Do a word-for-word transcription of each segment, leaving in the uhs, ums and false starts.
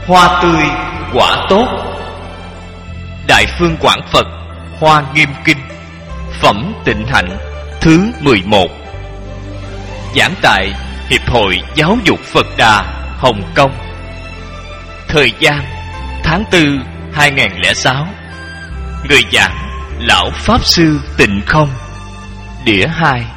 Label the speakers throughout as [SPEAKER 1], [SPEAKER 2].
[SPEAKER 1] Hoa tươi quả tốt. Đại Phương Quảng Phật Hoa Nghiêm Kinh, Phẩm Tịnh Hạnh thứ mười một. Giảng tại Hiệp hội Giáo dục Phật Đà, Hồng Kông. Thời gian tháng tư hai nghìn lẻ sáu. Người giảng Lão Pháp Sư Tịnh Không. Đĩa hai.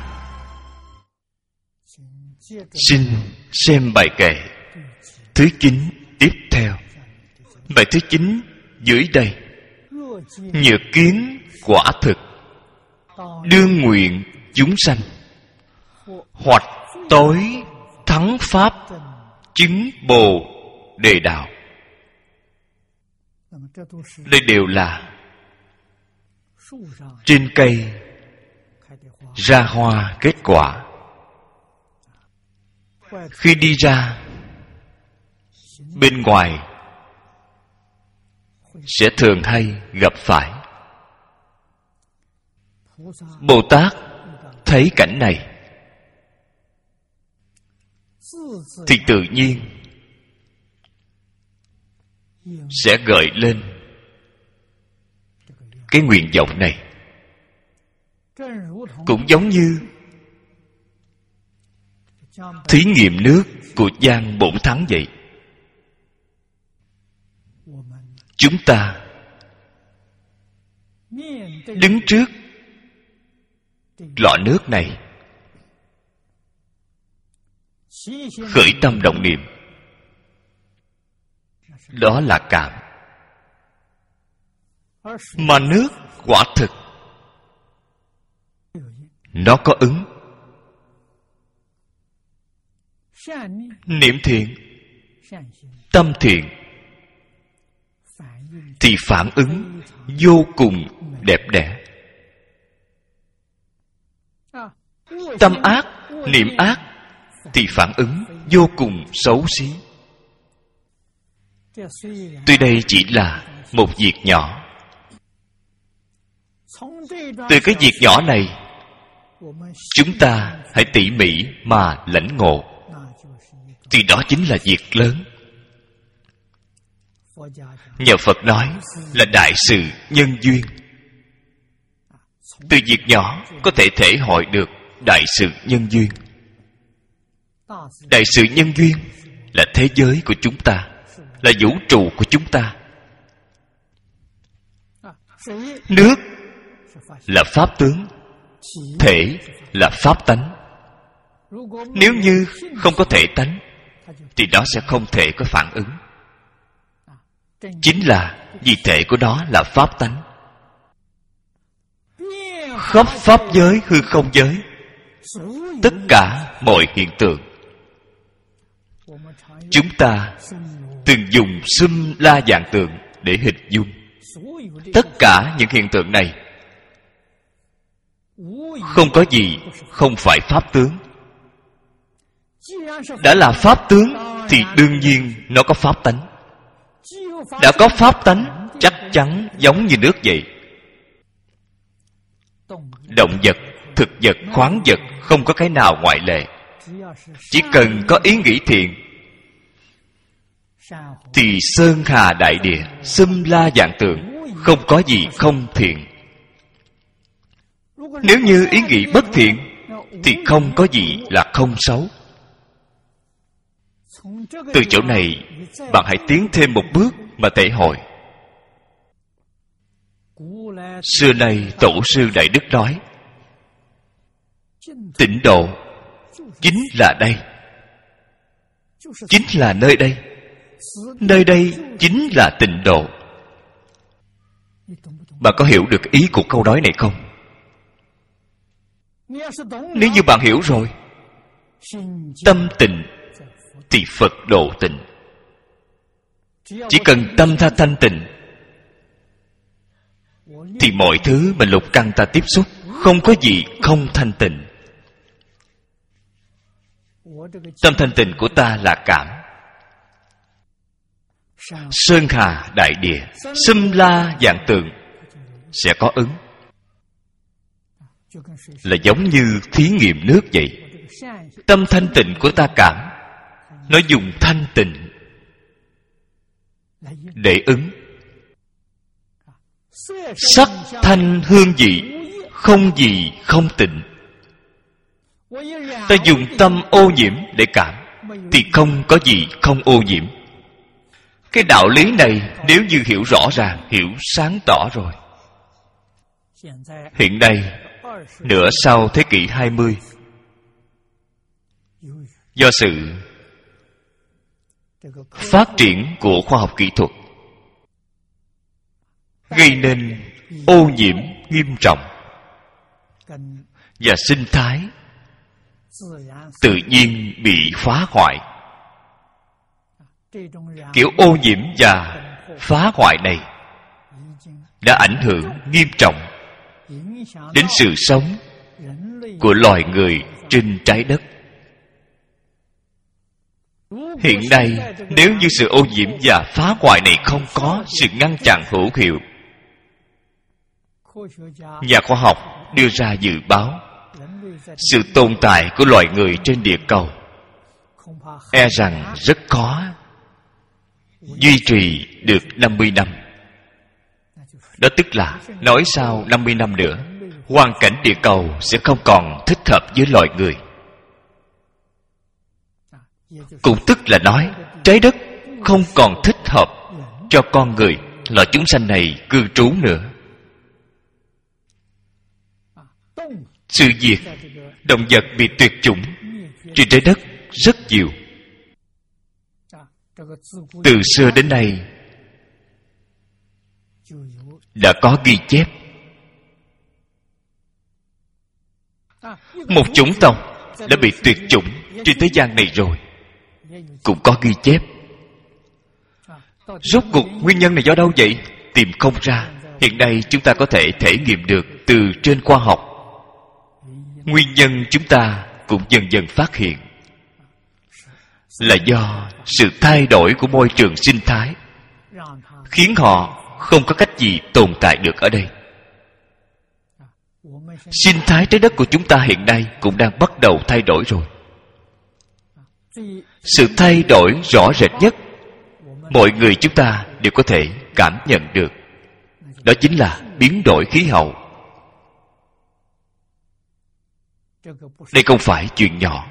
[SPEAKER 1] Xin xem bài kệ thứ chín tiếp theo. Bài thứ chín dưới đây: nhược kiến quả thực, đương nguyện chúng sanh, hoặc tối thắng pháp, chứng bồ đề đạo. Đây đều là trên cây ra hoa kết quả. Khi đi ra bên ngoài sẽ thường hay gặp phải. Bồ Tát thấy cảnh này thì tự nhiên sẽ gợi lên cái nguyện vọng này. Cũng giống như thí nghiệm nước của Giang Bổn Thắng vậy. Chúng ta đứng trước lọ nước này, khởi tâm động niệm, đó là cảm. Mà nước quả thực nó có ứng. Niệm thiện, tâm thiện thì phản ứng vô cùng đẹp đẽ. Tâm ác, niệm ác thì phản ứng vô cùng xấu xí. Tuy đây chỉ là một việc nhỏ, từ cái việc nhỏ này chúng ta hãy tỉ mỉ mà lãnh ngộ, thì đó chính là việc lớn. Nhờ Phật nói là đại sự nhân duyên. Từ việc nhỏ có thể thể hội được đại sự nhân duyên. Đại sự nhân duyên là thế giới của chúng ta, là vũ trụ của chúng ta. Nước là pháp tướng, thể là pháp tánh. Nếu như không có thể tánh thì đó sẽ không thể có phản ứng. Chính là vì thể của đó là pháp tánh. Khắp pháp giới hư không giới, tất cả mọi hiện tượng, chúng ta từng dùng xâm la vạn tượng để hình dung. Tất cả những hiện tượng này không có gì không phải pháp tướng. Đã là pháp tướng thì đương nhiên nó có pháp tánh. Đã có pháp tánh chắc chắn giống như nước vậy. Động vật, thực vật, khoáng vật không có cái nào ngoại lệ. Chỉ cần có ý nghĩ thiện thì sơn hà đại địa, xâm la vạn tượng, không có gì không thiện. Nếu như ý nghĩ bất thiện thì không có gì là không xấu. Từ chỗ này bạn hãy tiến thêm một bước mà thể hội. Xưa nay tổ sư Đại Đức nói, tịnh độ chính là đây, chính là nơi đây. Nơi đây chính là tịnh độ. Bạn có hiểu được ý của câu nói này không? Nếu như bạn hiểu rồi, tâm tịnh thì Phật độ tịnh. Chỉ cần tâm ta thanh tịnh thì mọi thứ mà lục căn ta tiếp xúc không có gì không thanh tịnh. Tâm thanh tịnh của ta là cảm. Sơn hà đại địa, xâm la vạn tượng sẽ có ứng. Là giống như thí nghiệm nước vậy. Tâm thanh tịnh của ta cảm, nó dùng thanh tịnh để ứng. Sắc thanh hương vị không gì không tịnh. Ta dùng tâm ô nhiễm để cảm thì không có gì không ô nhiễm. Cái đạo lý này nếu như hiểu rõ ràng, hiểu sáng tỏ rồi, hiện nay nửa sau thế kỷ hai mươi, do sự phát triển của khoa học kỹ thuật gây nên ô nhiễm nghiêm trọng, và sinh thái tự nhiên bị phá hoại. Kiểu ô nhiễm và phá hoại này đã ảnh hưởng nghiêm trọng đến sự sống của loài người trên trái đất. Hiện nay, nếu như sự ô nhiễm và phá hoại này không có sự ngăn chặn hữu hiệu, nhà khoa học đưa ra dự báo sự tồn tại của loài người trên địa cầu e rằng rất khó duy trì được năm mươi năm. Đó tức là nói sau năm mươi năm nữa, hoàn cảnh địa cầu sẽ không còn thích hợp với loài người. Cũng tức là nói trái đất không còn thích hợp cho con người, loại chúng sanh này cư trú nữa. Sự việc động vật bị tuyệt chủng trên trái đất rất nhiều. Từ xưa đến nay đã có ghi chép. Một chủng tộc đã bị tuyệt chủng trên thế gian này rồi, cũng có ghi chép. Rốt cuộc nguyên nhân này do đâu vậy? Tìm không ra. Hiện nay chúng ta có thể thể nghiệm được từ trên khoa học. Nguyên nhân chúng ta cũng dần dần phát hiện là do sự thay đổi của môi trường sinh thái, khiến họ không có cách gì tồn tại được ở đây. Sinh thái trái đất của chúng ta hiện nay cũng đang bắt đầu thay đổi rồi. Sự thay đổi rõ rệt nhất mọi người chúng ta đều có thể cảm nhận được, đó chính là biến đổi khí hậu. Đây không phải chuyện nhỏ,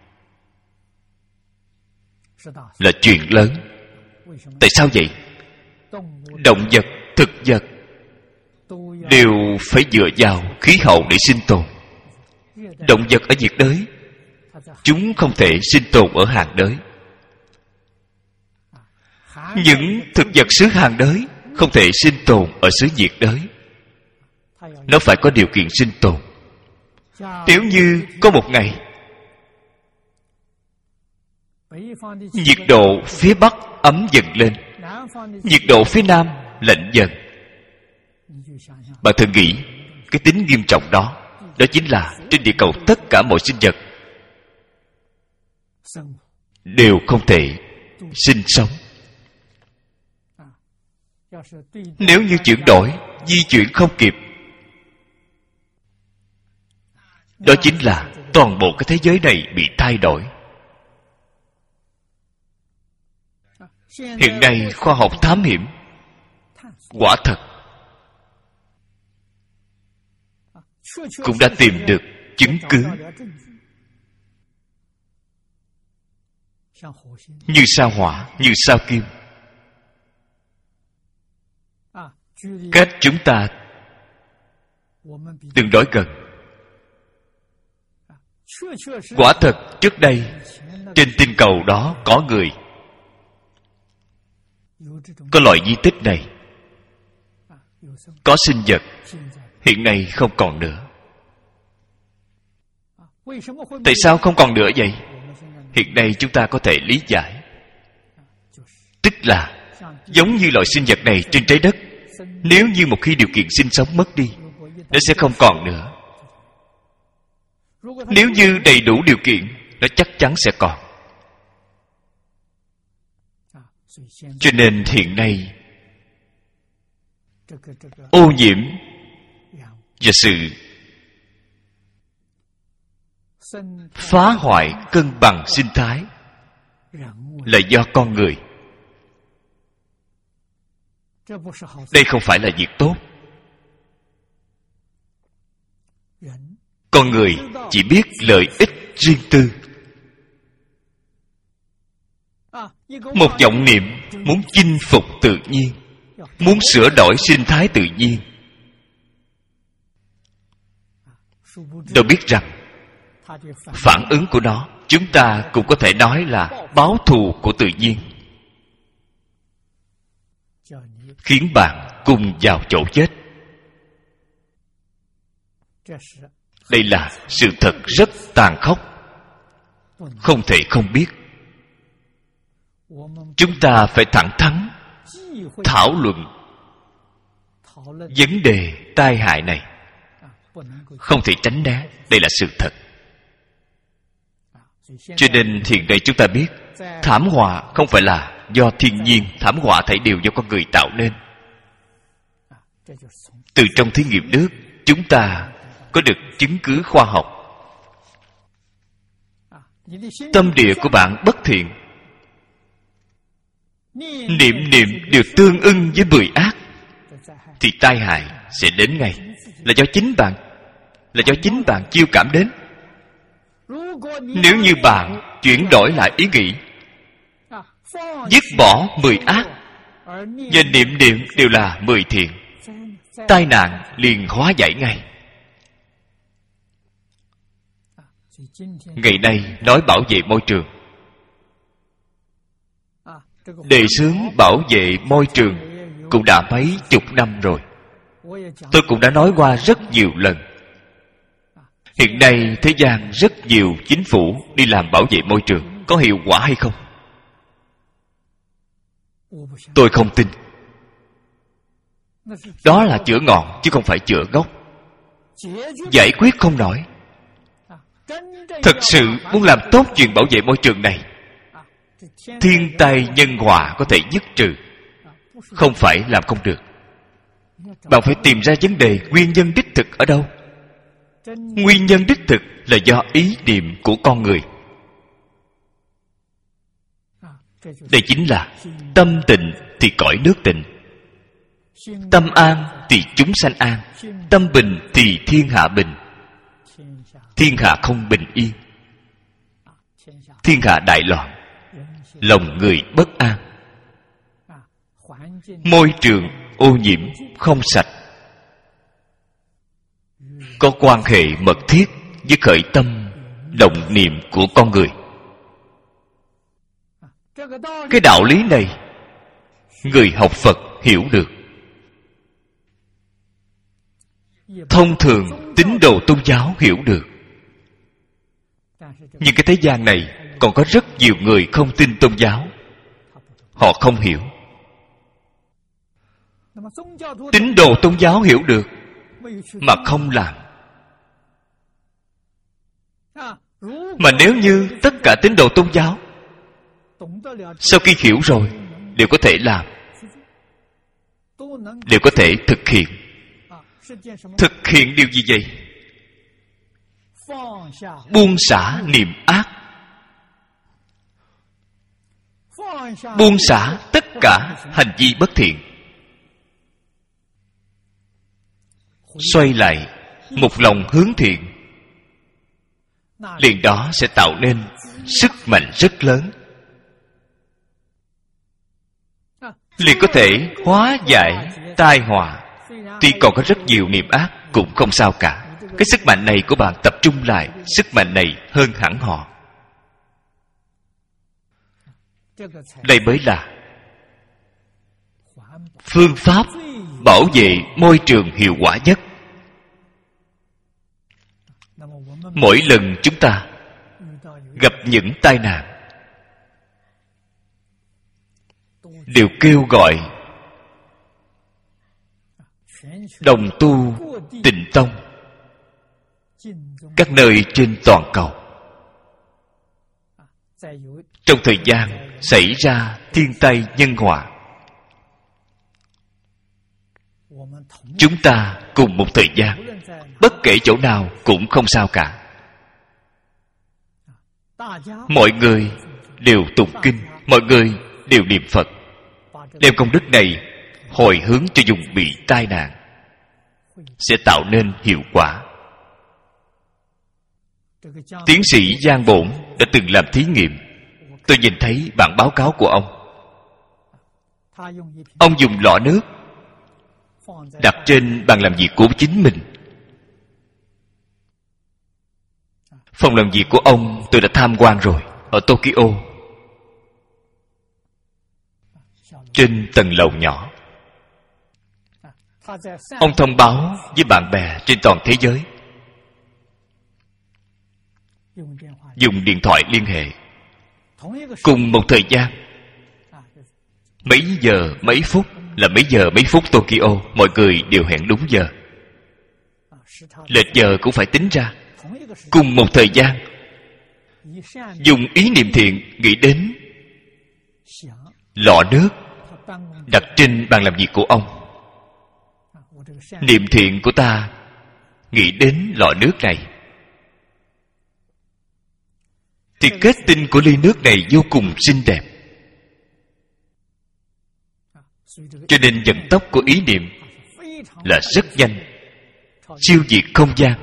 [SPEAKER 1] là chuyện lớn. Tại sao vậy? Động vật, thực vật đều phải dựa vào khí hậu để sinh tồn. Động vật ở nhiệt đới, chúng không thể sinh tồn ở hàng đới. Những thực vật xứ hàng đới không thể sinh tồn ở xứ nhiệt đới. Nó phải có điều kiện sinh tồn. Nếu như có một ngày nhiệt độ phía Bắc ấm dần lên, nhiệt độ phía Nam lạnh dần, bạn thử nghĩ cái tính nghiêm trọng đó. Đó chính là trên địa cầu tất cả mọi sinh vật đều không thể sinh sống. Nếu như chuyển đổi, di chuyển không kịp, đó chính là toàn bộ cái thế giới này bị thay đổi. Hiện nay khoa học thám hiểm quả thật cũng đã tìm được chứng cứ. Như sao hỏa, như sao kim, cách chúng ta tương đối gần. Quả thật trước đây trên tinh cầu đó có người, có loại di tích này, có sinh vật. Hiện nay không còn nữa. Tại sao không còn nữa vậy? Hiện nay chúng ta có thể lý giải, tức là giống như loại sinh vật này trên trái đất, nếu như một khi điều kiện sinh sống mất đi, nó sẽ không còn nữa. Nếu như đầy đủ điều kiện, nó chắc chắn sẽ còn. Cho nên hiện nay ô nhiễm và sự phá hoại cân bằng sinh thái là do con người. Đây không phải là việc tốt. Con người chỉ biết lợi ích riêng tư. Một vọng niệm muốn chinh phục tự nhiên, muốn sửa đổi sinh thái tự nhiên, đâu biết rằng phản ứng của nó, chúng ta cũng có thể nói là báo thù của tự nhiên, khiến bạn cùng vào chỗ chết. Đây là sự thật rất tàn khốc, không thể không biết. Chúng ta phải thẳng thắn thảo luận vấn đề tai hại này, không thể tránh né. Đây là sự thật. Cho nên hiện nay chúng ta biết, thảm họa không phải là do thiên nhiên, thảm họa thảy đều do con người tạo nên. Từ trong thí nghiệm nước, chúng ta có được chứng cứ khoa học. Tâm địa của bạn bất thiện, niệm niệm đều tương ưng với mười ác, thì tai hại sẽ đến ngay. Là do chính bạn, là do chính bạn chiêu cảm đến. Nếu như bạn chuyển đổi lại ý nghĩ, dứt bỏ mười ác và niệm niệm đều là mười thiện, tai nạn liền hóa giải ngay. Ngày nay nói bảo vệ môi trường, đề xướng bảo vệ môi trường cũng đã mấy chục năm rồi. Tôi cũng đã nói qua rất nhiều lần. Hiện nay thế gian rất nhiều chính phủ đi làm bảo vệ môi trường, có hiệu quả hay không? Tôi không tin. Đó là chữa ngọn chứ không phải chữa gốc, giải quyết không nổi. Thật sự muốn làm tốt chuyện bảo vệ môi trường này, thiên tai nhân họa có thể dứt trừ, không phải làm không được. Bạn phải tìm ra vấn đề nguyên nhân đích thực ở đâu. Nguyên nhân đích thực là do ý niệm của con người. Đây chính là tâm tịnh thì cõi nước tịnh, tâm an thì chúng sanh an, tâm bình thì thiên hạ bình. Thiên hạ không bình yên, thiên hạ đại loạn, lòng người bất an, môi trường ô nhiễm không sạch, có quan hệ mật thiết với khởi tâm động niệm của con người. Cái đạo lý này người học Phật hiểu được. Thông thường tín đồ tôn giáo hiểu được. Nhưng cái thế gian này còn có rất nhiều người không tin tôn giáo, họ không hiểu. Tín đồ tôn giáo hiểu được mà không làm. Mà nếu như tất cả tín đồ tôn giáo sau khi hiểu rồi đều có thể làm, đều có thể thực hiện. Thực hiện điều gì vậy? Buông xả niệm ác, buông xả tất cả hành vi bất thiện, xoay lại một lòng hướng thiện, liền đó sẽ tạo nên sức mạnh rất lớn, liền có thể hóa giải tai họa. Tuy còn có rất nhiều niệm ác cũng không sao cả. Cái sức mạnh này của bạn tập trung lại, sức mạnh này hơn hẳn họ. Đây mới là phương pháp bảo vệ môi trường hiệu quả nhất. Mỗi lần chúng ta gặp những tai nạn đều kêu gọi đồng tu Tịnh Tông các nơi trên toàn cầu. Trong thời gian xảy ra thiên tai nhân họa, chúng ta cùng một thời gian, bất kể chỗ nào cũng không sao cả. Mọi người đều tụng kinh, mọi người đều niệm Phật, đem công đức này hồi hướng cho vùng bị tai nạn, sẽ tạo nên hiệu quả. Tiến sĩ Giang Bổn đã từng làm thí nghiệm. Tôi nhìn thấy bản báo cáo của ông. Ông dùng lọ nước đặt trên bàn làm việc của chính mình. Phòng làm việc của ông tôi đã tham quan rồi, ở Tokyo, trên tầng lầu nhỏ. Ông thông báo với bạn bè trên toàn thế giới, dùng điện thoại liên hệ. Cùng một thời gian, mấy giờ mấy phút là mấy giờ mấy phút Tokyo, mọi người đều hẹn đúng giờ. Lệch giờ cũng phải tính ra. Cùng một thời gian, dùng ý niệm thiện nghĩ đến lọ nước đặt trên bàn làm việc của ông. Niệm thiện của ta nghĩ đến lọ nước này, thì kết tinh của ly nước này vô cùng xinh đẹp. Cho nên vận tốc của ý niệm là rất nhanh, siêu việt không gian.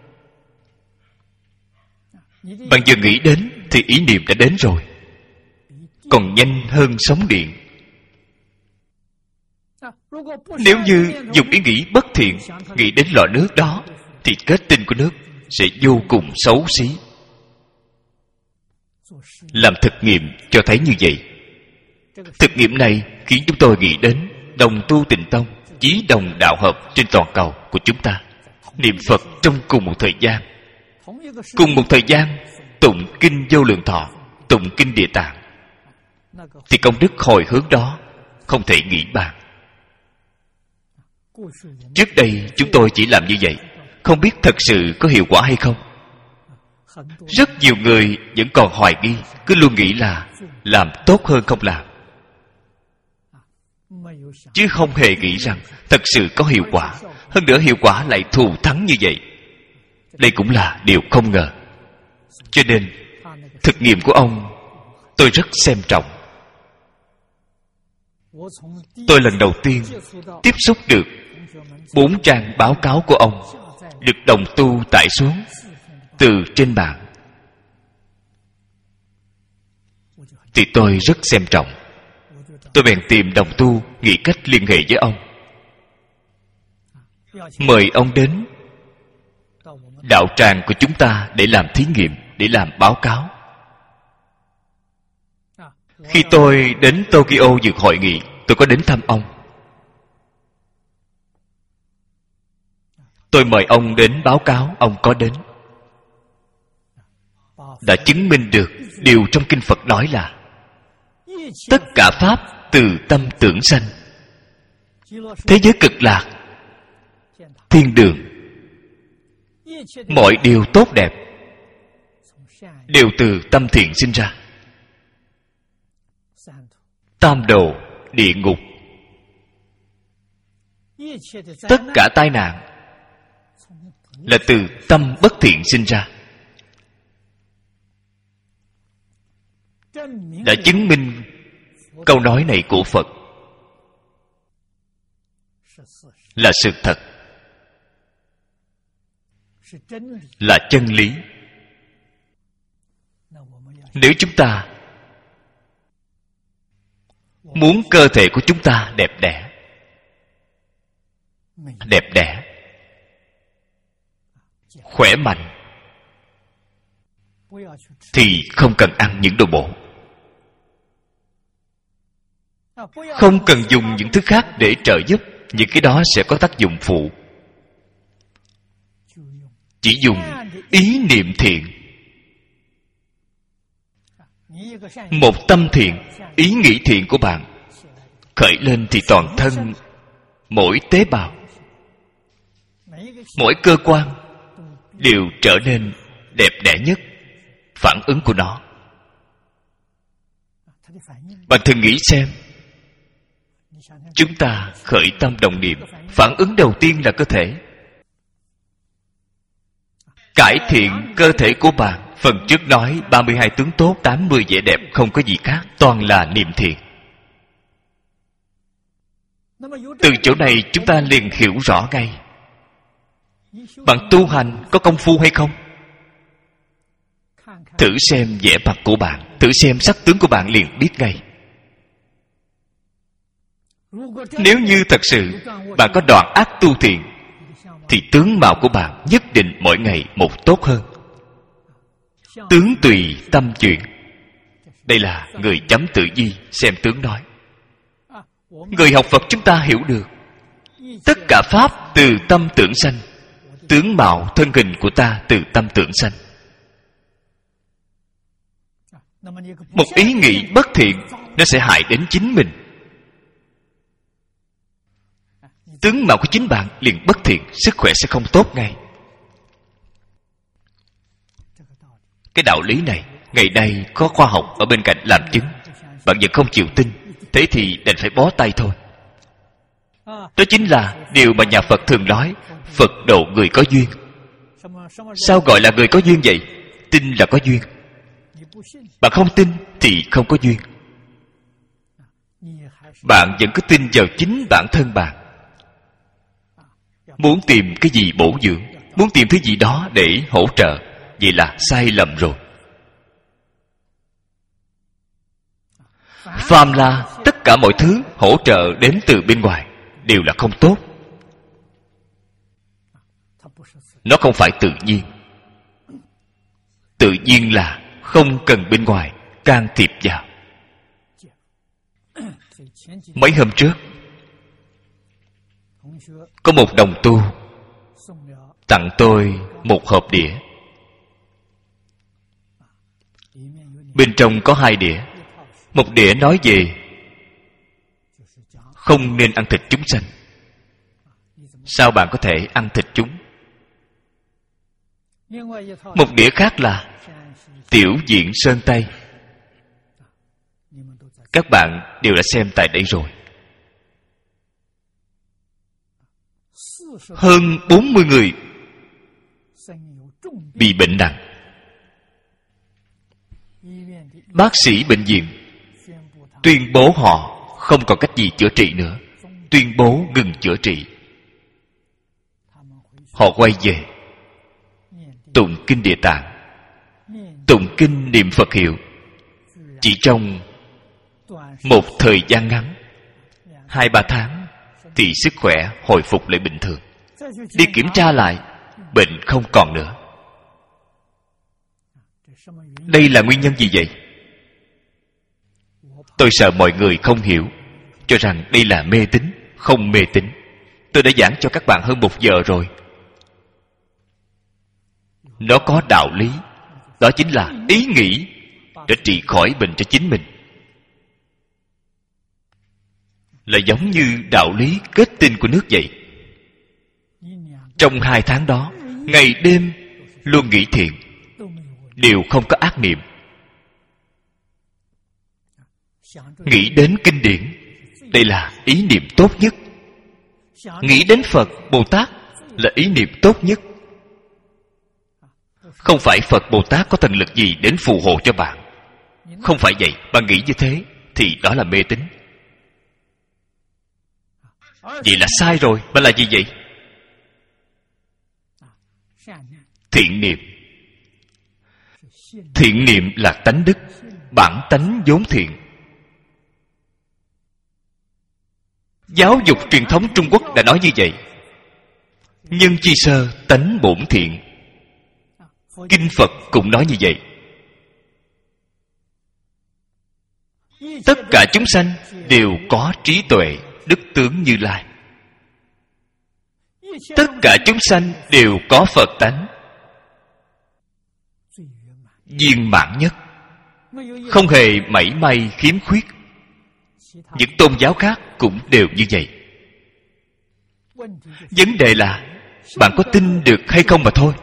[SPEAKER 1] Bạn vừa nghĩ đến thì ý niệm đã đến rồi, còn nhanh hơn sóng điện. Nếu như dùng ý nghĩ bất thiện nghĩ đến lọ nước đó, thì kết tinh của nước sẽ vô cùng xấu xí. Làm thực nghiệm cho thấy như vậy. Thực nghiệm này khiến chúng tôi nghĩ đến đồng tu Tịnh Tông, chí đồng đạo hợp trên toàn cầu của chúng ta. Niệm Phật trong cùng một thời gian, cùng một thời gian tụng kinh Vô Lượng Thọ, tụng kinh Địa Tạng, thì công đức hồi hướng đó không thể nghĩ bàn. Trước đây chúng tôi chỉ làm như vậy, không biết thật sự có hiệu quả hay không. Rất nhiều người vẫn còn hoài nghi, cứ luôn nghĩ là làm tốt hơn không làm, chứ không hề nghĩ rằng thật sự có hiệu quả. Hơn nữa hiệu quả lại thù thắng như vậy. Đây cũng là điều không ngờ. Cho nên thực nghiệm của ông tôi rất xem trọng. Tôi lần đầu tiên tiếp xúc được bốn trang báo cáo của ông, được đồng tu tải xuống từ trên mạng, thì tôi rất xem trọng. Tôi bèn tìm đồng tu nghĩ cách liên hệ với ông, mời ông đến đạo tràng của chúng ta để làm thí nghiệm, để làm báo cáo. Khi tôi đến Tokyo dự hội nghị, tôi có đến thăm ông. Tôi mời ông đến báo cáo, ông có đến. Đã chứng minh được điều trong kinh Phật nói là tất cả pháp từ tâm tưởng sanh. Thế giới cực lạc, thiên đường, mọi điều tốt đẹp đều từ tâm thiện sinh ra. Tam đồ, địa ngục, tất cả tai nạn là từ tâm bất thiện sinh ra. Đã chứng minh câu nói này của Phật là sự thật, là chân lý. Nếu chúng ta muốn cơ thể của chúng ta đẹp đẽ, đẹp đẽ, khỏe mạnh, thì không cần ăn những đồ bổ, không cần dùng những thứ khác để trợ giúp. Những cái đó sẽ có tác dụng phụ. Chỉ dùng ý niệm thiện, một tâm thiện, ý nghĩ thiện của bạn khởi lên, thì toàn thân, mỗi tế bào, mỗi cơ quan đều trở nên đẹp đẽ nhất. Phản ứng của nó, bạn thử nghĩ xem, chúng ta khởi tâm động niệm, phản ứng đầu tiên là cơ thể. Cải thiện cơ thể của bạn. Phần trước nói ba mươi hai tướng tốt, tám mươi vẻ đẹp, không có gì khác, toàn là niệm thiện. Từ chỗ này chúng ta liền hiểu rõ ngay. Bạn tu hành có công phu hay không? Thử xem vẻ mặt của bạn, thử xem sắc tướng của bạn liền biết ngay. Nếu như thật sự bạn có đoạn ác tu thiện, thì tướng mạo của bạn nhất định mỗi ngày một tốt hơn. Tướng tùy tâm chuyển. Đây là người chấm tự di xem tướng nói. Người học Phật chúng ta hiểu được, tất cả pháp từ tâm tưởng sanh. Tướng mạo thân hình của ta từ tâm tưởng sanh. Một ý nghĩ bất thiện, nó sẽ hại đến chính mình. Tướng mạo của chính bạn liền bất thiện, sức khỏe sẽ không tốt ngay. Cái đạo lý này ngày nay có khoa học ở bên cạnh làm chứng. Bạn vẫn không chịu tin, thế thì đành phải bó tay thôi. Đó chính là điều mà nhà Phật thường nói, Phật độ người có duyên. Sao gọi là người có duyên vậy? Tin là có duyên. Bạn không tin thì không có duyên. Bạn vẫn cứ tin vào chính bản thân bạn. Muốn tìm cái gì bổ dưỡng, muốn tìm thứ gì đó để hỗ trợ, vậy là sai lầm rồi. Phàm là tất cả mọi thứ hỗ trợ đến từ bên ngoài đều là không tốt. Nó không phải tự nhiên. Tự nhiên là không cần bên ngoài can thiệp vào. Mấy hôm trước có một đồng tu tặng tôi một hộp đĩa. Bên trong có hai đĩa. Một đĩa nói về không nên ăn thịt chúng sanh. Sao bạn có thể ăn thịt chúng? Một đĩa khác là Tiểu Diện Sơn Tây. Các bạn đều đã xem tại đây rồi. Hơn bốn mươi người bị bệnh nặng. Bác sĩ bệnh viện tuyên bố họ không còn cách gì chữa trị nữa, tuyên bố ngừng chữa trị. Họ quay về tụng kinh Địa Tạng, tụng kinh niệm Phật hiệu. Chỉ trong một thời gian ngắn, hai ba tháng, thì sức khỏe hồi phục lại bình thường. Đi kiểm tra lại, bệnh không còn nữa. Đây là nguyên nhân gì vậy? Tôi sợ mọi người không hiểu, cho rằng đây là mê tín. Không mê tín. Tôi đã giảng cho các bạn hơn một giờ rồi. Nó có đạo lý. Đó chính là ý nghĩ để trị khỏi bệnh cho chính mình. Là giống như đạo lý kết tinh của nước vậy. Trong hai tháng đó, ngày đêm luôn nghĩ thiện, đều không có ác niệm. Nghĩ đến kinh điển, đây là ý niệm tốt nhất. Nghĩ đến Phật, Bồ Tát là ý niệm tốt nhất. Không phải Phật, Bồ Tát có thần lực gì đến phù hộ cho bạn. Không phải vậy. Bạn nghĩ như thế thì đó là mê tín. Vậy là sai rồi. Bạn là gì vậy? Thiện niệm. Thiện niệm là tánh đức, bản tánh vốn thiện. Giáo dục truyền thống Trung Quốc đã nói như vậy. Nhân chi sơ tánh bổn thiện. Kinh Phật cũng nói như vậy. Tất cả chúng sanh đều có trí tuệ, đức tướng Như Lai. Tất cả chúng sanh đều có Phật tánh viên mãn nhất, không hề mảy may khiếm khuyết. Những tôn giáo khác cũng đều như vậy. Vấn đề là bạn có tin được hay không mà thôi.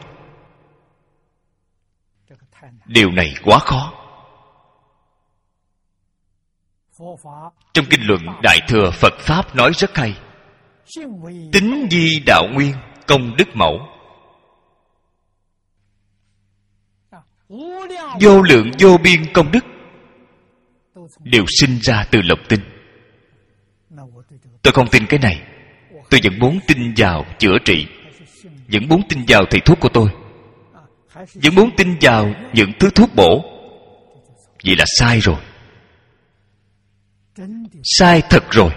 [SPEAKER 1] Điều này quá khó. Trong kinh luận Đại Thừa Phật Pháp nói rất hay. Tín di đạo nguyên, công đức mẫu. Vô lượng vô biên công đức đều sinh ra từ lòng tin. Tôi không tin cái này. Tôi vẫn muốn tin vào chữa trị, vẫn muốn tin vào thầy thuốc của tôi, vẫn muốn tin vào những thứ thuốc bổ. Vậy là sai rồi. Sai thật rồi.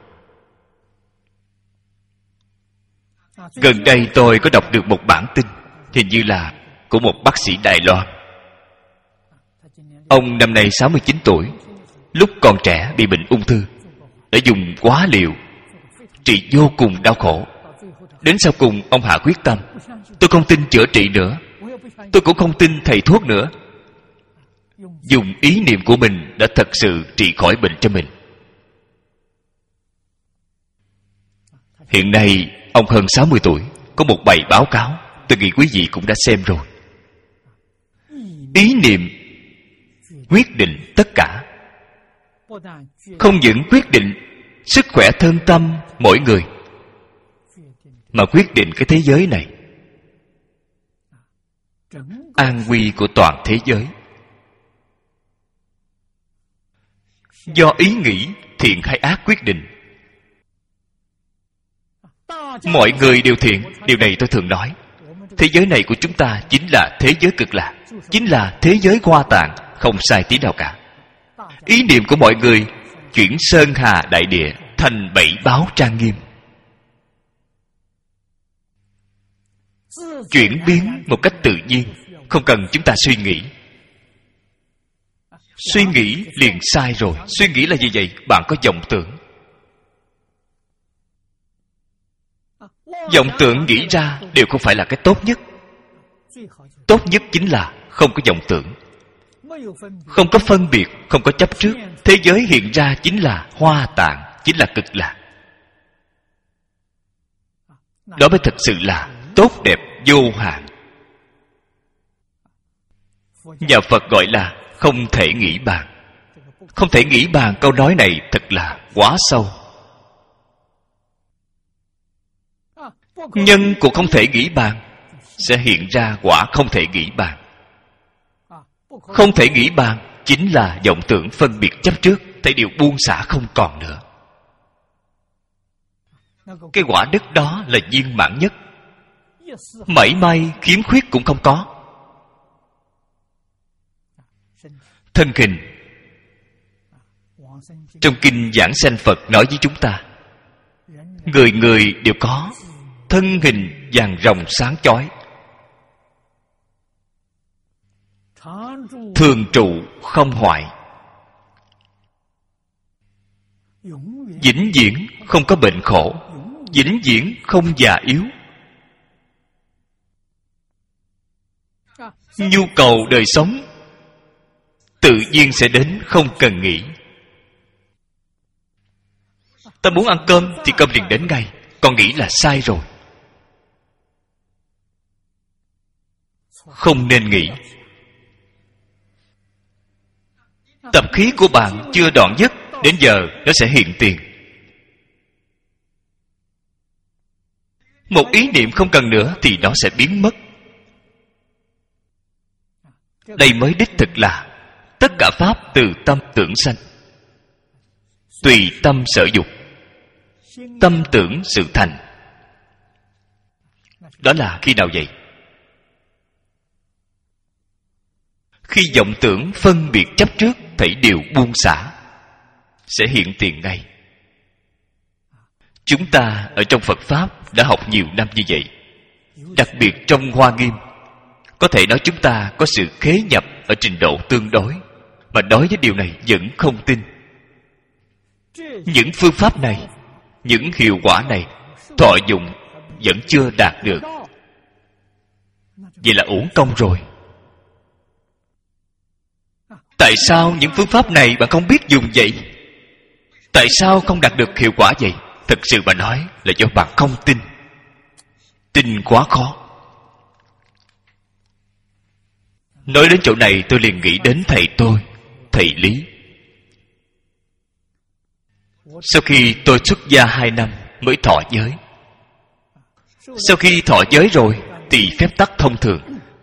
[SPEAKER 1] Gần đây tôi có đọc được một bản tin, hình như là của một bác sĩ Đài Loan. Ông năm nay sáu mươi chín tuổi. Lúc còn trẻ bị bệnh ung thư, đã dùng quá liều, trị vô cùng đau khổ. Đến sau cùng ông hạ quyết tâm, tôi không tin chữa trị nữa, tôi cũng không tin thầy thuốc nữa. Dùng ý niệm của mình đã thật sự trị khỏi bệnh cho mình. Hiện nay ông hơn sáu mươi tuổi, có một bài báo cáo, tôi nghĩ quý vị cũng đã xem rồi. Ý niệm quyết định tất cả. Không những quyết định sức khỏe thân tâm mỗi người, mà quyết định cái thế giới này, an nguy của toàn thế giới. Do ý nghĩ thiện hay ác quyết định. Mọi người đều thiện. Điều này tôi thường nói. Thế giới này của chúng ta chính là thế giới cực lạc, chính là thế giới Hoa Tạng, không sai tí nào cả. Ý niệm của mọi người chuyển sơn hà đại địa thành bảy báo trang nghiêm, chuyển biến một cách tự nhiên, không cần chúng ta suy nghĩ. Suy nghĩ liền sai rồi. Suy nghĩ là gì vậy? Bạn có vọng tưởng. Vọng tưởng nghĩ ra đều không phải là cái tốt nhất. Tốt nhất chính là không có vọng tưởng, không có phân biệt, không có chấp trước. Thế giới hiện ra chính là Hoa Tạng, chính là cực lạc. Đó mới thực sự là tốt đẹp vô hạn. Nhà Phật gọi là không thể nghĩ bàn. Không thể nghĩ bàn, câu nói này thật là quá sâu. Nhân của không thể nghĩ bàn sẽ hiện ra quả không thể nghĩ bàn. Không thể nghĩ bàn chính là vọng tưởng phân biệt chấp trước, thấy điều buông xả không còn nữa. Cái quả đức đó là viên mãn nhất, mảy may khiếm khuyết cũng không có. Thân hình trong kinh Giảng Sanh Phật nói với chúng ta, người người đều có thân hình vàng ròng sáng chói, thường trụ không hoại, vĩnh viễn không có bệnh khổ, vĩnh viễn không già yếu. Nhu cầu đời sống tự nhiên sẽ đến, không cần nghĩ. Ta muốn ăn cơm thì cơm liền đến ngay. Còn nghĩ là sai rồi. Không nên nghĩ. Tập khí của bạn chưa đoạn dứt, đến giờ nó sẽ hiện tiền. Một ý niệm không cần nữa thì nó sẽ biến mất. Đây mới đích thực là tất cả pháp từ tâm tưởng sanh. Tùy tâm sở dục, tâm tưởng sự thành. Đó là khi nào vậy? Khi vọng tưởng phân biệt chấp trước thảy đều buông xả, sẽ hiện tiền ngay. Chúng ta ở trong Phật Pháp đã học nhiều năm như vậy. Đặc biệt trong Hoa Nghiêm, có thể nói chúng ta có sự khế nhập ở trình độ tương đối, mà đối với điều này vẫn không tin. Những phương pháp này, những hiệu quả này thọ dụng vẫn chưa đạt được. Vậy là uổng công rồi. Tại sao những phương pháp này bạn không biết dùng vậy? Tại sao không đạt được hiệu quả vậy? Thực sự mà nói là do bạn không tin. Tin quá khó. Nói đến chỗ này tôi liền nghĩ đến thầy tôi, thầy Lý. Sau khi tôi xuất gia hai năm mới thọ giới. Sau khi thọ giới rồi thì phép tắc thông thường.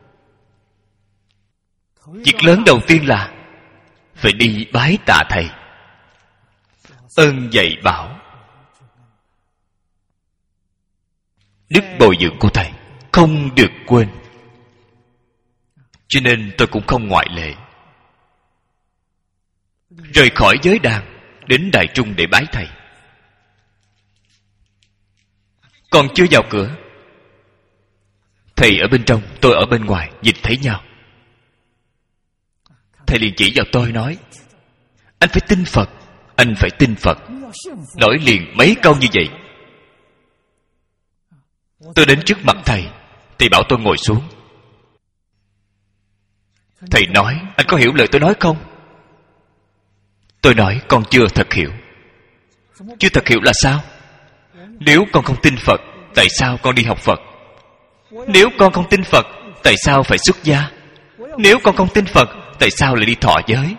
[SPEAKER 1] Việc lớn đầu tiên là phải đi bái tạ thầy, ơn dạy bảo, đức bồi dưỡng của thầy không được quên. Cho nên tôi cũng không ngoại lệ. Rời khỏi giới đàn đến Đại Trung để bái thầy. Còn chưa vào cửa, thầy ở bên trong, tôi ở bên ngoài, nhìn thấy nhau. Thầy liền chỉ vào tôi nói: anh phải tin Phật, anh phải tin Phật. Nói liền mấy câu như vậy. Tôi đến trước mặt thầy, thầy bảo tôi ngồi xuống. Thầy nói: anh có hiểu lời tôi nói không? Tôi nói: con chưa thật hiểu. Chưa thật hiểu là sao? Nếu con không tin Phật, tại sao con đi học Phật? Nếu con không tin Phật, tại sao phải xuất gia? Nếu con không tin Phật, tại sao lại đi thọ giới?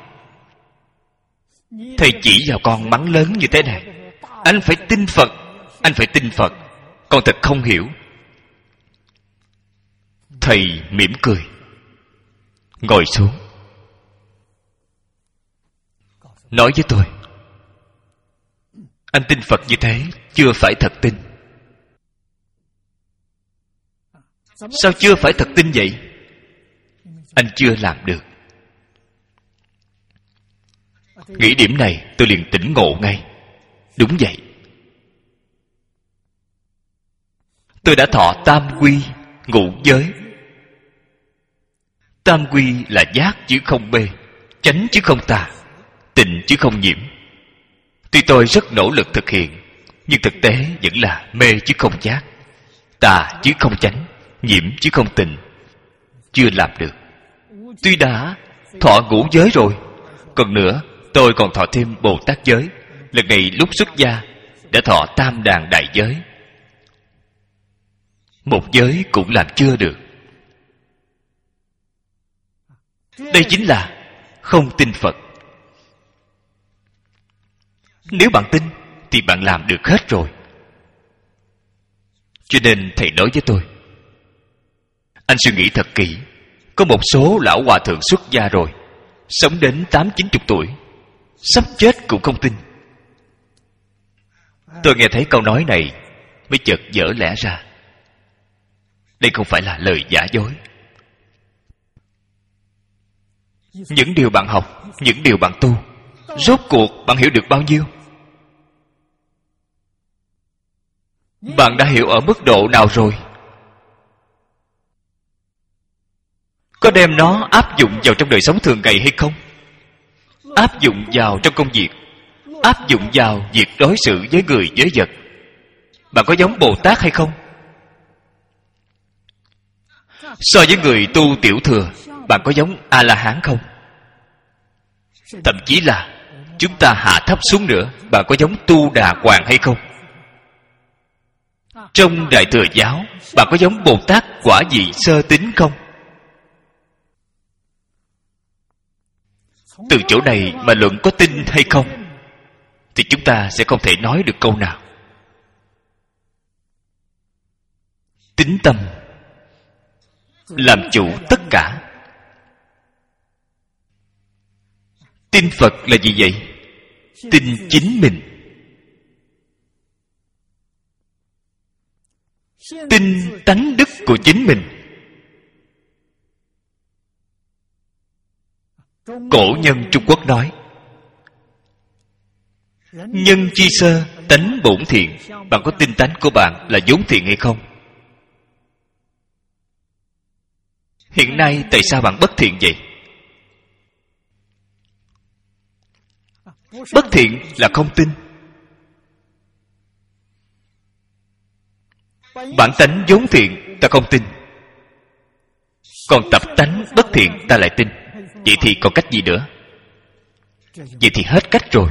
[SPEAKER 1] Thầy chỉ vào con mắng lớn như thế này: anh phải tin Phật, anh phải tin Phật. Con thật không hiểu. Thầy mỉm cười, ngồi xuống, nói với tôi: anh tin Phật như thế chưa phải thật tin. Sao chưa phải thật tin vậy? Anh chưa làm được. Nghĩ điểm này tôi liền tỉnh ngộ ngay. Đúng vậy, tôi đã thọ tam quy ngũ giới. Tam quy là giác chứ không mê, chánh chứ không tà, tịnh chứ không nhiễm. Tuy tôi rất nỗ lực thực hiện, nhưng thực tế vẫn là mê chứ không giác, tà chứ không chánh, nhiễm chứ không tịnh. Chưa làm được. Tuy đã thọ ngũ giới rồi, còn nữa tôi còn thọ thêm Bồ Tát giới. Lần này lúc xuất gia đã thọ tam đàn đại giới. Một giới cũng làm chưa được. Đây chính là không tin Phật. Nếu bạn tin thì bạn làm được hết rồi. Cho nên thầy nói với tôi: anh suy nghĩ thật kỹ. Có một số lão hòa thượng xuất gia rồi, sống đến tám chín chục tuổi, sắp chết cũng không tin. Tôi nghe thấy câu nói này mới chợt vỡ lẽ ra. Đây không phải là lời giả dối. Những điều bạn học, những điều bạn tu, rốt cuộc bạn hiểu được bao nhiêu? Bạn đã hiểu ở mức độ nào rồi? Có đem nó áp dụng vào trong đời sống thường ngày hay không? Áp dụng vào trong công việc, áp dụng vào việc đối xử với người với vật. Bạn có giống Bồ Tát hay không? So với người tu tiểu thừa, bạn có giống A-la-hán không? Thậm chí là chúng ta hạ thấp xuống nữa, bạn có giống Tu Đà Hoàng hay không? Trong Đại Thừa giáo, bạn có giống Bồ Tát Quả Vị Sơ Tín không? Từ chỗ này mà luận có tin hay không thì chúng ta sẽ không thể nói được câu nào. Tín tâm làm chủ tất cả. Tin Phật là gì vậy? Tin chính mình. Tin tánh đức của chính mình. Cổ nhân Trung Quốc nói: nhân chi sơ, tánh bổn thiện. Bạn có tin tánh của bạn là vốn thiện hay không? Hiện nay tại sao bạn bất thiện vậy? Bất thiện là không tin. Bản tánh vốn thiện ta không tin, còn tập tánh bất thiện ta lại tin. Vậy thì còn cách gì nữa? Vậy thì hết cách rồi.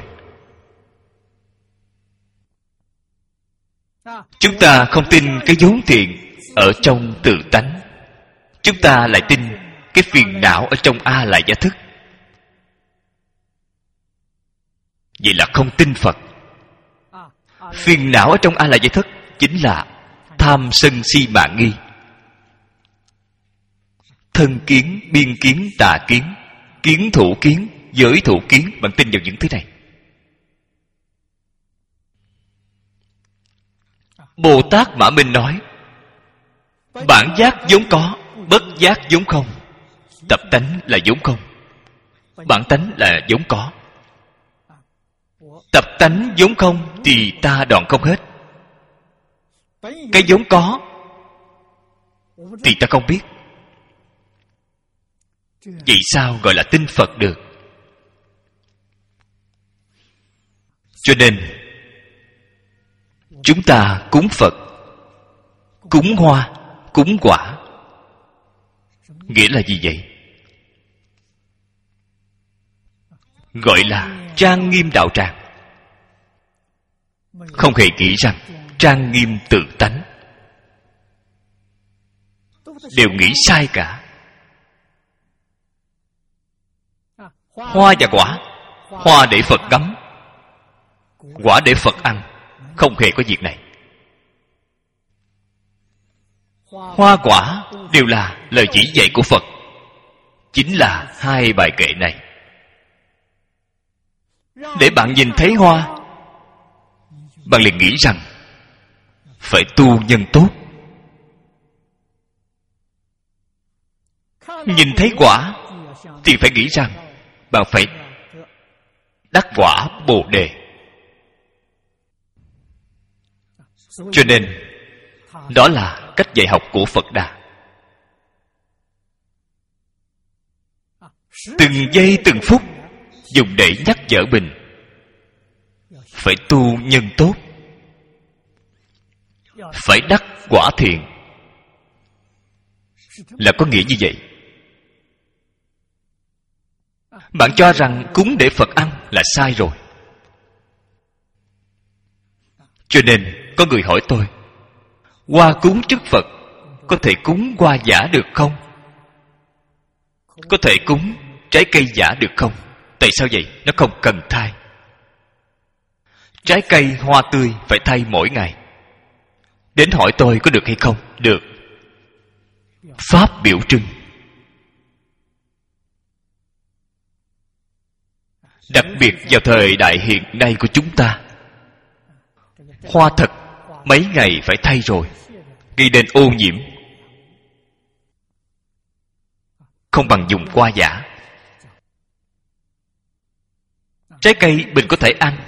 [SPEAKER 1] Chúng ta không tin cái vốn thiện ở trong tự tánh, chúng ta lại tin cái phiền não ở trong A Lại Gia Thức. Vậy là không tin Phật. Phiền não ở trong A Lại Gia Thức chính là tham sân si mạng nghi, thân kiến, biên kiến, tà kiến, kiến thủ kiến, giới thủ kiến. Bạn tin vào những thứ này. Bồ Tát Mã Minh nói: Bản giác vốn có, bất giác vốn không. Tập tánh là vốn không, bản tánh là vốn có. Tập tánh vốn không thì ta đoạn không hết. Cái vốn có thì ta không biết. Vậy sao gọi là tin Phật được? Cho nên chúng ta cúng Phật, cúng hoa, cúng quả. Nghĩa là gì vậy? Gọi là trang nghiêm đạo tràng. Không hề nghĩ rằng trang nghiêm tự tánh. Đều nghĩ sai cả. Hoa và quả, hoa để Phật cắm, quả để Phật ăn. Không hề có việc này. Hoa quả đều là lời chỉ dạy của Phật. Chính là hai bài kệ này. Để bạn nhìn thấy hoa, bạn liền nghĩ rằng phải tu nhân tốt. Nhìn thấy quả thì phải nghĩ rằng bạn phải đắc quả Bồ Đề. Cho nên đó là cách dạy học của Phật Đà. Từng giây từng phút dùng để nhắc nhở mình phải tu nhân tốt, phải đắc quả thiện. Là có nghĩa như vậy. Bạn cho rằng cúng để Phật ăn là sai rồi. Cho nên có người hỏi tôi, hoa cúng trước Phật có thể cúng hoa giả được không? Có thể cúng trái cây giả được không? Tại sao vậy? Nó không cần thay. Trái cây hoa tươi phải thay mỗi ngày. Đến hỏi tôi có được hay không? Được. Pháp biểu trưng. Đặc biệt vào thời đại hiện nay của chúng ta, hoa thật mấy ngày phải thay rồi, gây nên ô nhiễm. Không bằng dùng hoa giả. Trái cây mình có thể ăn,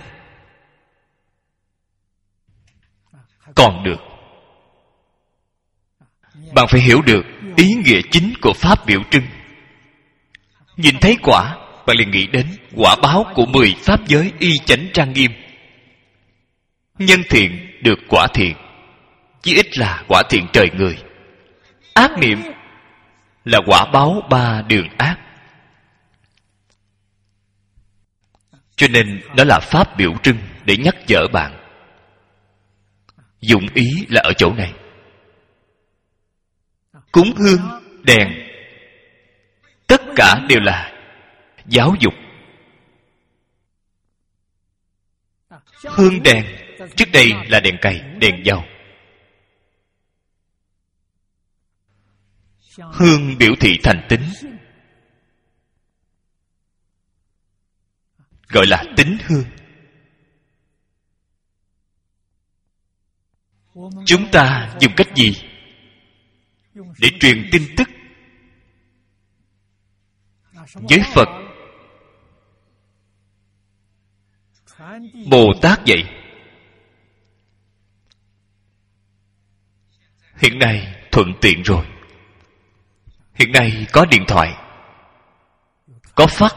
[SPEAKER 1] còn được. Bạn phải hiểu được ý nghĩa chính của pháp biểu trưng. Nhìn thấy quả, bạn liền nghĩ đến quả báo của mười pháp giới y chánh trang nghiêm. Nhân thiện được quả thiện, chí ít là quả thiện trời người. Ác niệm là quả báo ba đường ác. Cho nên đó là pháp biểu trưng để nhắc nhở bạn. Dụng ý là ở chỗ này. Cúng hương, đèn, tất cả đều là giáo dục. Hương đèn trước đây là đèn cầy, đèn dầu. Hương biểu thị thành tín, gọi là tín hương. Chúng ta dùng cách gì để truyền tin tức với Phật? Bồ Tát vậy. Hiện nay thuận tiện rồi. Hiện nay có điện thoại, có fax,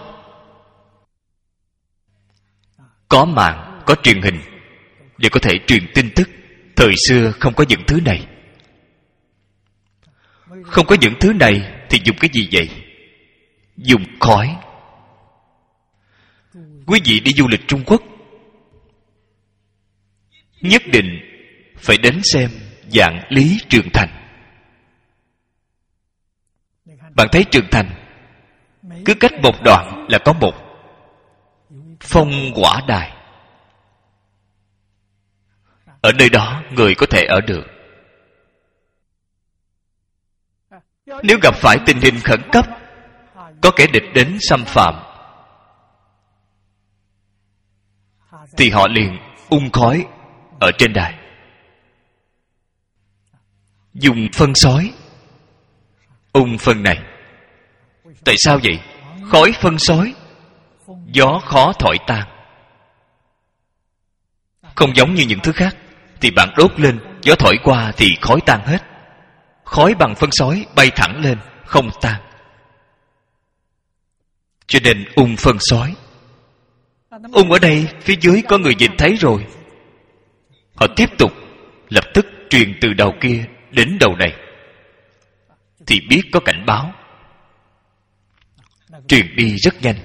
[SPEAKER 1] có mạng, có truyền hình, để có thể truyền tin tức. Thời xưa không có những thứ này. Không có những thứ này thì dùng cái gì vậy? Dùng khói. Quý vị đi du lịch Trung Quốc, nhất định phải đến xem Vạn Lý Trường Thành. Bạn thấy Trường Thành, cứ cách một đoạn là có một phong quả đài. Ở nơi đó người có thể ở được. Nếu gặp phải tình hình khẩn cấp, có kẻ địch đến xâm phạm, thì họ liền ung khói ở trên đài. dùng phân sói. Ung phân này, tại sao vậy? Khói phân sói, gió khó thổi tan. Không giống như những thứ khác, thì bạn đốt lên, gió thổi qua thì khói tan hết. Khói bằng phân sói bay thẳng lên, không tan. Cho nên ung phân sói. Ung ở đây, phía dưới có người nhìn thấy rồi. Họ tiếp tục, lập tức truyền từ đầu kia đến đầu này, thì biết có cảnh báo. Truyền đi rất nhanh.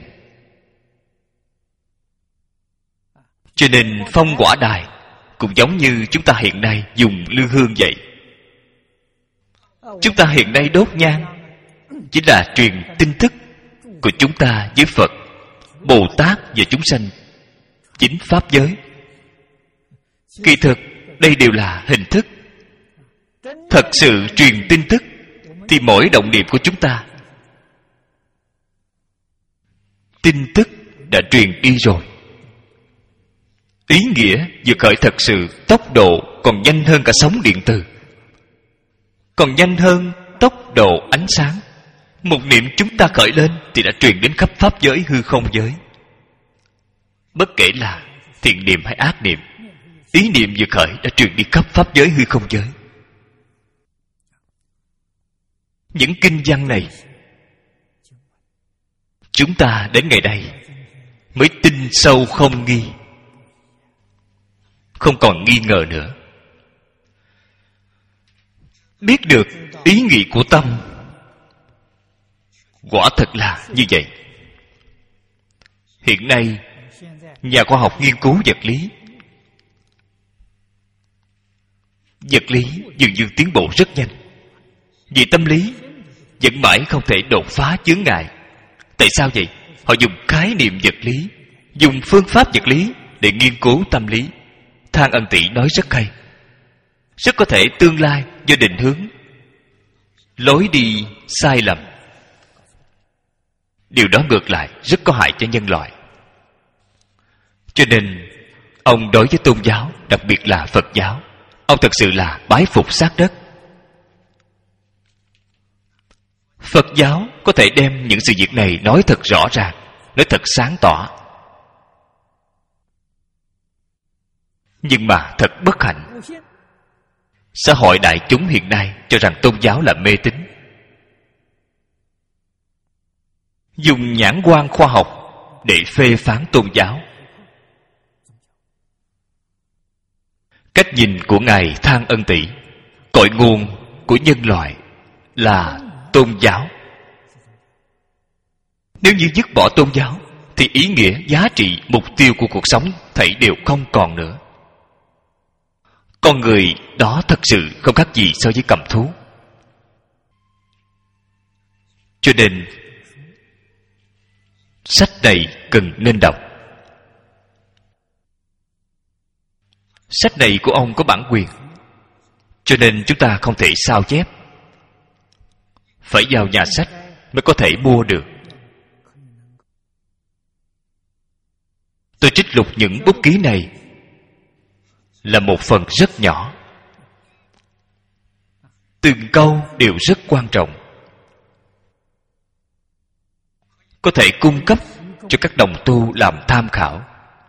[SPEAKER 1] Cho nên phong quả đài cũng giống như chúng ta hiện nay dùng lư hương vậy. Chúng ta hiện nay đốt nhang chính là truyền tin tức của chúng ta với Phật, Bồ Tát và chúng sanh chính pháp giới. Kỳ thực đây đều là hình thức. Thật sự truyền tin tức thì mỗi động niệm của chúng ta, tin tức đã truyền đi rồi. Ý nghĩa vừa khởi thật sự tốc độ còn nhanh hơn cả sóng điện từ, còn nhanh hơn tốc độ ánh sáng. Một niệm chúng ta khởi lên thì đã truyền đến khắp pháp giới hư không giới. Bất kể là thiện niệm hay ác niệm, ý niệm vừa khởi đã truyền đi khắp pháp giới hư không giới. Những kinh văn này chúng ta đến ngày đây mới tin sâu không nghi, không còn nghi ngờ nữa. Biết được ý nghĩ của tâm, quả thật là như vậy. Hiện nay nhà khoa học nghiên cứu vật lý, vật lý dường như tiến bộ rất nhanh. Vì tâm lý vẫn mãi không thể đột phá chướng ngại. Tại sao vậy? Họ dùng khái niệm vật lý, dùng phương pháp vật lý để nghiên cứu tâm lý. Thang Ân Tỵ nói rất hay, rất có thể tương lai do định hướng, lối đi sai lầm. Điều đó ngược lại rất có hại cho nhân loại. Cho nên ông đối với tôn giáo, đặc biệt là Phật giáo, ông thật sự là bái phục sát đất. Phật giáo có thể đem những sự việc này nói thật rõ ràng, nói thật sáng tỏ. Nhưng mà thật bất hạnh, xã hội đại chúng hiện nay cho rằng tôn giáo là mê tín, dùng nhãn quan khoa học để phê phán tôn giáo. Cách nhìn của ngài Thang Ân Tỵ, cội nguồn của nhân loại là tôn giáo. Nếu như dứt bỏ tôn giáo thì ý nghĩa, giá trị, mục tiêu của cuộc sống thảy đều không còn nữa. Con người đó thật sự không khác gì so với cầm thú. Cho nên sách này cần nên đọc. Sách này của ông có bản quyền, cho nên chúng ta không thể sao chép, phải vào nhà sách mới có thể mua được. Tôi trích lục những bút ký này là một phần rất nhỏ, từng câu đều rất quan trọng, có thể cung cấp cho các đồng tu làm tham khảo.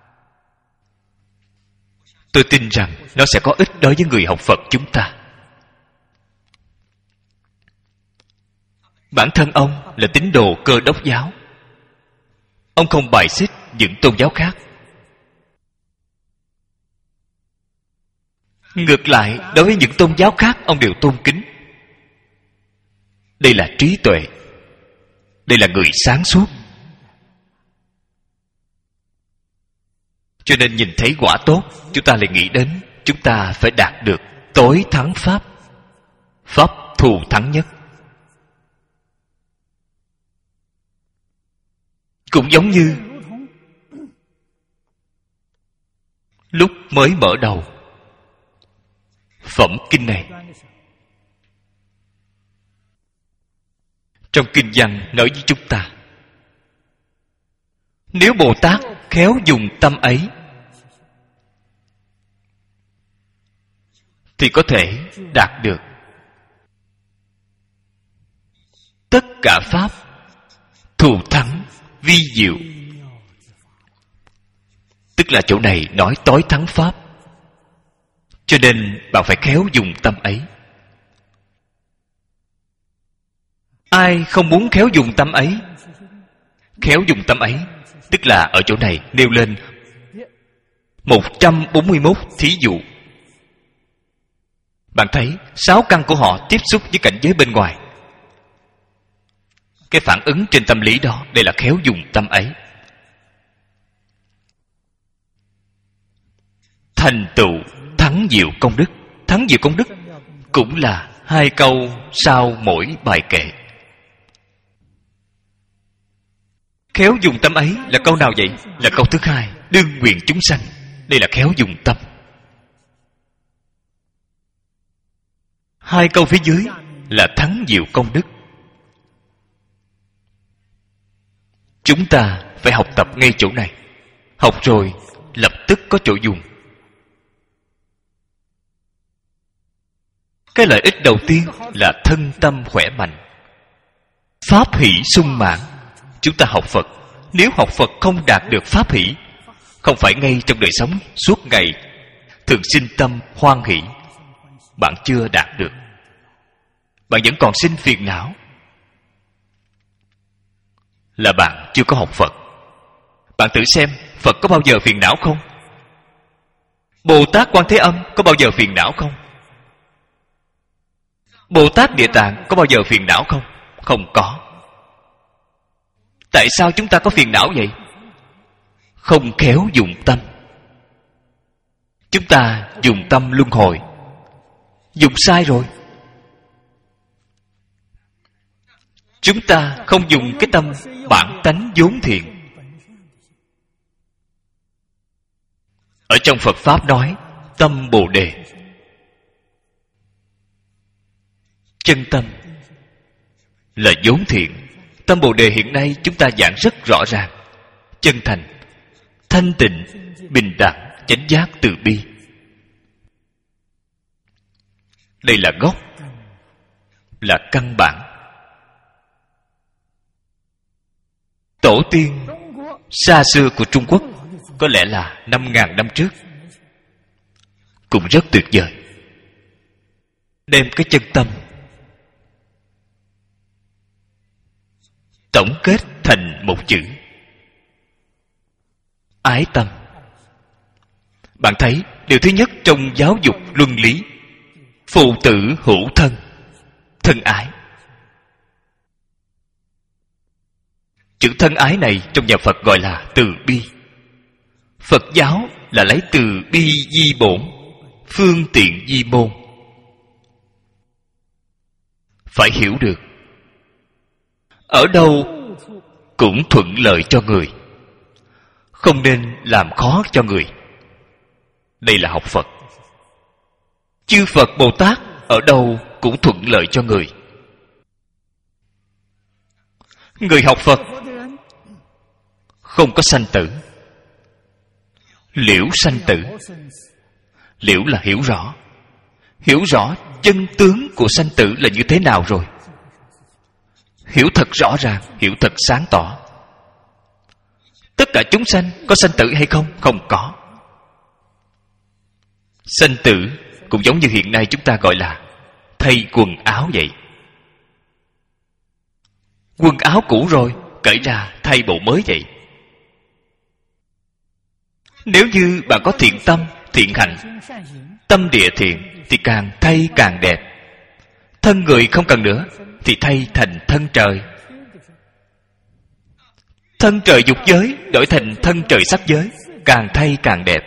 [SPEAKER 1] Tôi tin rằng nó sẽ có ích đối với người học Phật chúng ta. Bản thân ông là tín đồ Cơ Đốc giáo, ông không bài xích những tôn giáo khác. Ngược lại, đối với những tôn giáo khác ông đều tôn kính. Đây là trí tuệ, đây là người sáng suốt. Cho nên nhìn thấy quả tốt, chúng ta lại nghĩ đến chúng ta phải đạt được tối thắng pháp, pháp thù thắng nhất. Cũng giống như lúc mới mở đầu phẩm kinh này, trong kinh văn nói với chúng ta, nếu Bồ Tát khéo dùng tâm ấy thì có thể đạt được tất cả pháp thù thắng vi diệu. Tức là chỗ này nói tối thắng pháp. Cho nên bạn phải khéo dùng tâm ấy. Ai không muốn khéo dùng tâm ấy? Khéo dùng tâm ấy tức là ở chỗ này nêu lên một trăm bốn mươi mốt thí dụ. Bạn thấy sáu căn của họ tiếp xúc với cảnh giới bên ngoài. Cái phản ứng trên tâm lý đó, đây là khéo dùng tâm ấy. Thành tựu thắng diệu công đức. Thắng diệu công đức cũng là hai câu sau mỗi bài kệ. Khéo dùng tâm ấy là câu nào vậy? Là câu thứ hai, đương nguyện chúng sanh. Đây là khéo dùng tâm. Hai câu phía dưới là thắng diệu công đức. Chúng ta phải học tập ngay chỗ này. Học rồi lập tức có chỗ dùng. Cái lợi ích đầu tiên là thân tâm khỏe mạnh, pháp hỷ sung mãn. Chúng ta học Phật, nếu học Phật không đạt được pháp hỷ, không phải ngay trong đời sống suốt ngày thường sinh tâm hoan hỷ, bạn chưa đạt được. Bạn vẫn còn sinh phiền não, là bạn chưa có học Phật. Bạn tự xem, Phật có bao giờ phiền não không? Bồ Tát Quan Thế Âm có bao giờ phiền não không? Bồ Tát Địa Tạng có bao giờ phiền não không? Không có. Tại sao chúng ta có phiền não vậy? Không khéo dùng tâm. Chúng ta dùng tâm luân hồi, dùng sai rồi. Chúng ta không dùng cái tâm bản tánh vốn thiện. Ở trong Phật Pháp nói tâm Bồ Đề. Chân tâm là vốn thiện. Tâm Bồ Đề hiện nay chúng ta giảng rất rõ ràng. Chân thành, thanh tịnh, bình đẳng, chánh giác, từ bi. Đây là gốc, là căn bản. Tổ tiên xa xưa của Trung Quốc, có lẽ là năm ngàn năm trước, cũng rất tuyệt vời. Đem cái chân tâm tổng kết thành một chữ ái tâm. Bạn thấy điều thứ nhất trong giáo dục luân lý, phụ tử hữu thân, thân ái. Chữ thân ái này trong nhà Phật gọi là từ bi. Phật giáo là lấy từ bi di bổn, phương tiện di môn. Phải hiểu được, ở đâu cũng thuận lợi cho người, không nên làm khó cho người. Đây là học Phật. Chư Phật Bồ Tát ở đâu cũng thuận lợi cho người. Người học Phật không có sanh tử. Liễu sanh tử. Liễu là hiểu rõ. Hiểu rõ chân tướng của sanh tử là như thế nào rồi. Hiểu thật rõ ràng, hiểu thật sáng tỏ. Tất cả chúng sanh có sanh tử hay không? Không có. Sanh tử cũng giống như hiện nay chúng ta gọi là thay quần áo vậy. Quần áo cũ rồi, cởi ra thay bộ mới vậy. Nếu như bạn có thiện tâm, thiện hành, tâm địa thiện, thì càng thay càng đẹp. Thân người không cần nữa thì thay thành thân trời. Thân trời dục giới đổi thành thân trời sắc giới, càng thay càng đẹp.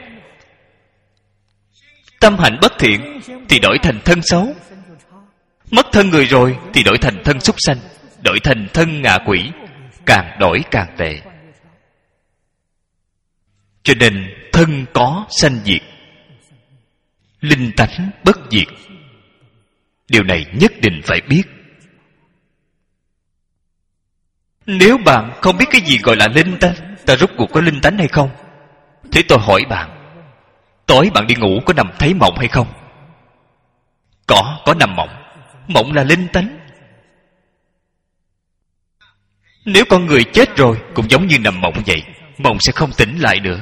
[SPEAKER 1] Tâm hạnh bất thiện thì đổi thành thân xấu. Mất thân người rồi thì đổi thành thân súc sanh, đổi thành thân ngạ quỷ, càng đổi càng tệ. Cho nên thân có sanh diệt, linh tánh bất diệt. Điều này nhất định phải biết. Nếu bạn không biết cái gì gọi là linh tánh, ta rốt cuộc có linh tánh hay không? Thế tôi hỏi bạn, tối bạn đi ngủ có nằm thấy mộng hay không? Có, có nằm mộng. Mộng là linh tánh. Nếu con người chết rồi cũng giống như nằm mộng vậy, mộng sẽ không tỉnh lại nữa,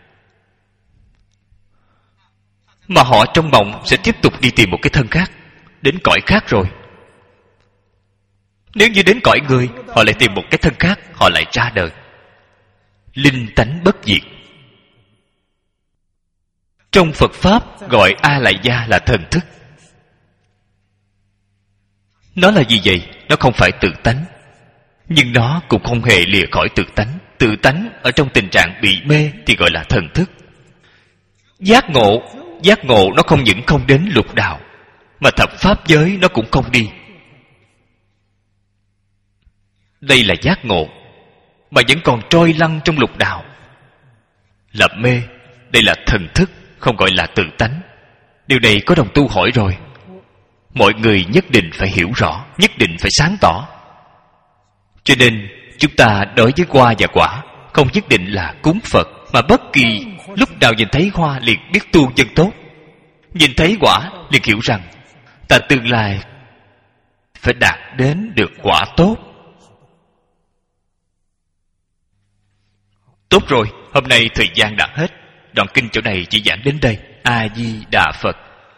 [SPEAKER 1] mà họ trong mộng sẽ tiếp tục đi tìm một cái thân khác, đến cõi khác rồi. Nếu như đến cõi người, họ lại tìm một cái thân khác, họ lại ra đời. Linh tánh bất diệt. Trong Phật Pháp gọi A Lại Gia là thần thức. Nó là gì vậy? Nó không phải tự tánh, nhưng nó cũng không hề lìa khỏi tự tánh. Tự tánh ở trong tình trạng bị mê thì gọi là thần thức. Giác ngộ, giác ngộ nó không những không đến lục đạo, mà thập pháp giới nó cũng không đi. Đây là giác ngộ, mà vẫn còn trôi lăn trong lục đạo, là mê. Đây là thần thức, không gọi là tự tánh. Điều này có đồng tu hỏi rồi. Mọi người nhất định phải hiểu rõ, nhất định phải sáng tỏ. Cho nên chúng ta đối với hoa và quả không nhất định là cúng Phật, mà bất kỳ lúc nào nhìn thấy hoa liền biết tu chân tốt, nhìn thấy quả liền hiểu rằng ta tương lai phải đạt đến được quả tốt. Tốt rồi, hôm nay thời gian đã hết. Đoạn kinh chỗ này chỉ giảng đến đây. A Di Đà Phật.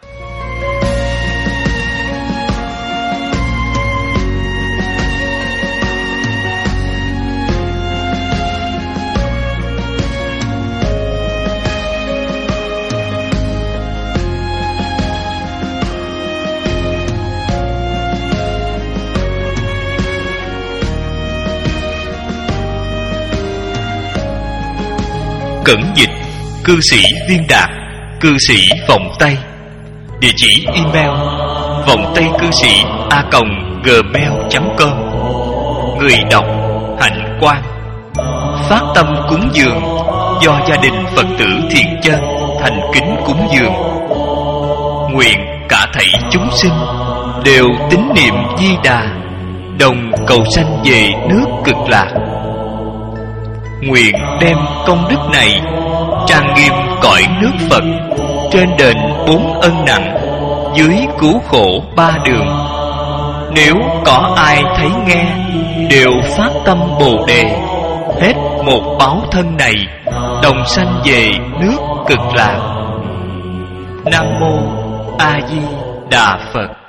[SPEAKER 1] Cẩn dịch cư sĩ Viên Đạt, cư sĩ Vọng Tây. Địa chỉ email vọng tây cư sĩ a còng gmail chấm com. Người đọc Hạnh Quang. Phát tâm cúng dường do gia đình Phật tử Thiện Chân thành kính cúng dường. Nguyện cả thảy chúng sinh đều tín niệm Di Đà, đồng cầu sanh về nước Cực Lạc. Nguyện đem công đức này trang nghiêm cõi nước Phật, trên đền bốn ân nặng, dưới cứu khổ ba đường. Nếu có ai thấy nghe đều phát tâm Bồ Đề, hết một báo thân này đồng sanh về nước Cực Lạc. Nam mô A Di Đà Phật.